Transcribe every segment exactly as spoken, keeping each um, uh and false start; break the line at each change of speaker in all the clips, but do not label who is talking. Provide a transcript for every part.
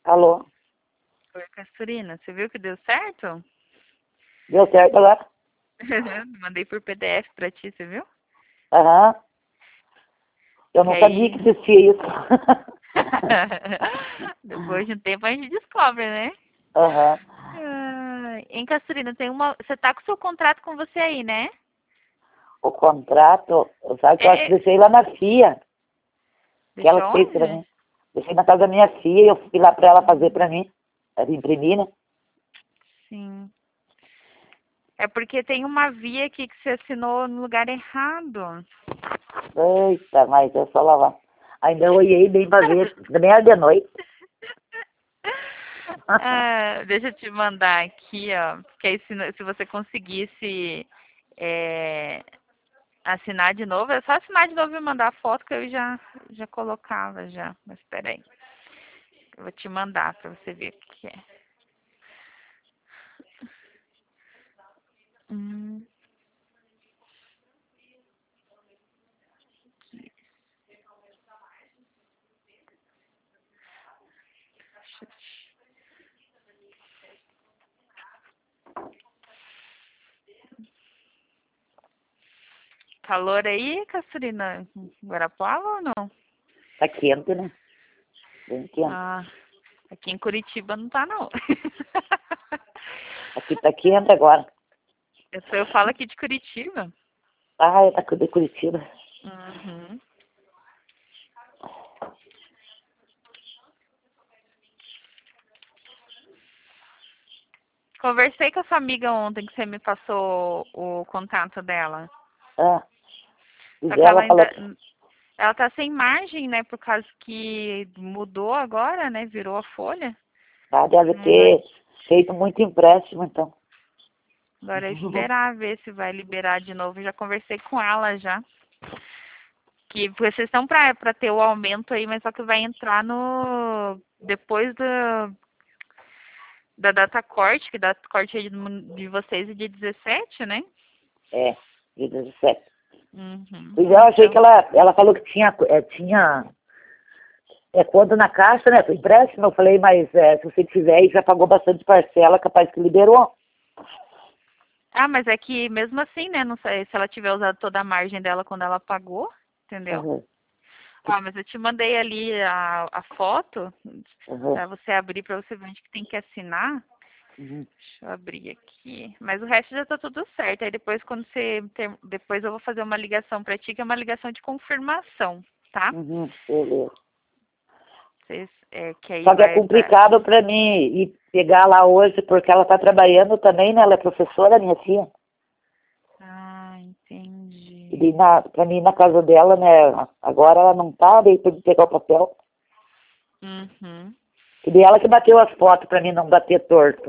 Alô?
Oi, Castorina, você viu que deu certo?
Deu certo agora?
Mandei por P D F pra ti, você viu?
Aham. Eu
Que
não sabia que
aí...
existia isso.
Depois de um tempo a gente descobre, né?
Aham.
Ah, hein, Castorina, tem uma... Você tá com o seu contrato com você aí, né?
O contrato, sabe que eu acho que
É...
deixei lá na FIA, que ela
Deixa
fez pra
onde?
mim. Deixei na casa da minha filha e eu fui lá pra ela fazer pra mim. Ela imprimir, né?
Sim. É porque tem uma via aqui que você assinou no lugar errado.
Eita, mas é só lavar. Ainda eu olhei bem pra ver, também era de noite.
Ah, deixa eu te mandar aqui, ó. Porque aí se, se você conseguisse é, assinar de novo, é só assinar de novo e mandar a foto que eu já, já colocava já. Mas espera aí. Eu vou te mandar pra você ver o que é. Hum. Calor aí, Castorina? Em Guarapuava ou não?
Tá quente, né? Bem quente.
Ah, aqui em Curitiba não tá não.
Aqui tá quente agora.
Eu, sou- eu falo aqui de Curitiba.
Ah, é tá de Curitiba.
Uhum. Conversei com a sua amiga ontem que você me passou o contato dela.
Ah, e
Só que ela
ela falou
ainda.
que
Ela tá sem margem, né? Por causa que mudou agora, né? Virou a folha.
ah, deve
Mas
ter feito muito empréstimo, então.
agora é esperar ver se vai liberar de novo. Eu já conversei com ela já. Que vocês estão pra, pra ter o aumento aí, mas só que vai entrar no. Depois do, da data corte, que data corte aí de, de vocês é dia dezessete, né?
É, dia dezessete.
Uhum.
Pois é, eu achei que
Então.
ela, ela falou que tinha, é, tinha é, conta na caixa, né? Empréstimo. Eu falei, mas é, se você tiver e já pagou bastante parcela, capaz que liberou.
Ah, mas é que mesmo assim, né? Não sei se ela tiver usado toda a margem dela quando ela pagou, entendeu?
Uhum,
Ah, mas eu te mandei ali a, a foto
uhum,
pra você abrir pra você ver onde que tem que assinar.
uhum,
Deixa eu abrir aqui. Mas o resto já tá tudo certo. Aí depois quando você ter, depois eu vou fazer uma ligação pra ti, que é uma ligação de confirmação, tá?
uhum, beleza.
Vocês, é, que aí
Só que é
vai pra...
complicado pra mim ir pegar lá hoje, porque ela tá trabalhando também, né? Ela é professora, minha filha.
Ah,
E daí
entendi.
na, pra mim ir na casa dela, né? Agora ela não tá, daí pra eu pegar o papel.
Uhum.
E daí ela que bateu as fotos pra mim não bater torto.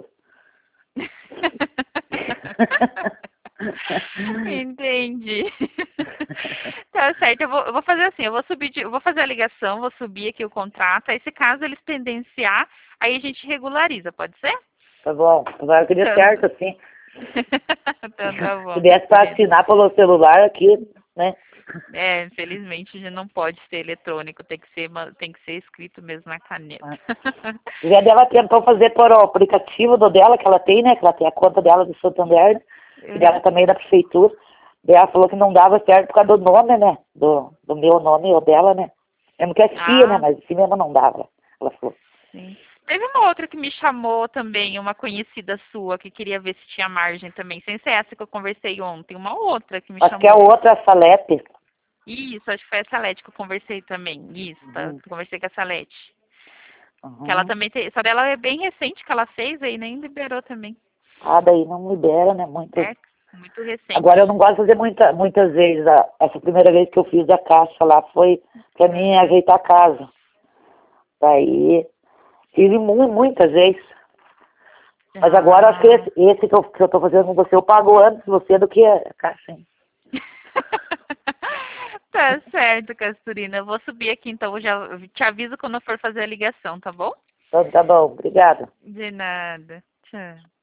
Entendi. Tá certo, eu vou, eu vou fazer assim, eu vou subir, de- eu vou fazer a ligação, vou subir aqui o contrato, aí se caso eles pendenciar, aí a gente regulariza, pode ser?
Tá bom, agora que deu
Então,
certo, assim.
então tá
Se
bom,
desse pra
Catarina.
assinar pelo celular aqui, né?
É, infelizmente a gente não pode ser eletrônico, tem que ser, ma- tem que ser escrito mesmo na caneta.
E a dela tentou fazer por o aplicativo do dela, que ela tem, né? Que ela tem a conta dela do Santander, e dela
Uhum.
também da prefeitura. Daí ela falou que não dava certo por causa do nome, né? Do, do meu nome ou dela, né? Mesmo que é FIA, né?
Ah,
Mas assim mesmo não dava. Ela falou.
sim. Teve uma outra que me chamou também, uma conhecida sua, que queria ver se tinha margem também, sem ser essa que eu conversei ontem, uma outra que me
Acho que é a
chamou.
outra, a Salete.
Isso, acho que foi a Salete que eu conversei também. Isso, tá?
Uhum,
Conversei com a Salete. Que ela
uhum.
também tem. Só dela é bem recente que ela fez aí, nem liberou também.
Ah, daí não libera, né? Muito.
É, muito recente.
Agora eu não gosto de fazer muita, muitas vezes. A, essa primeira vez que eu fiz a caixa lá foi pra mim
Uhum.
ajeitar a casa. Daí fiz mu- muitas vezes. Mas agora eu acho que
Ah.
esse, esse que, eu, que eu tô fazendo com você, eu pago antes você do que a caixa, hein?
Tá certo, Casturina. Eu vou subir aqui, então eu já eu te aviso quando eu for fazer a ligação, tá bom?
Então tá bom, obrigada.
De nada. Tchau.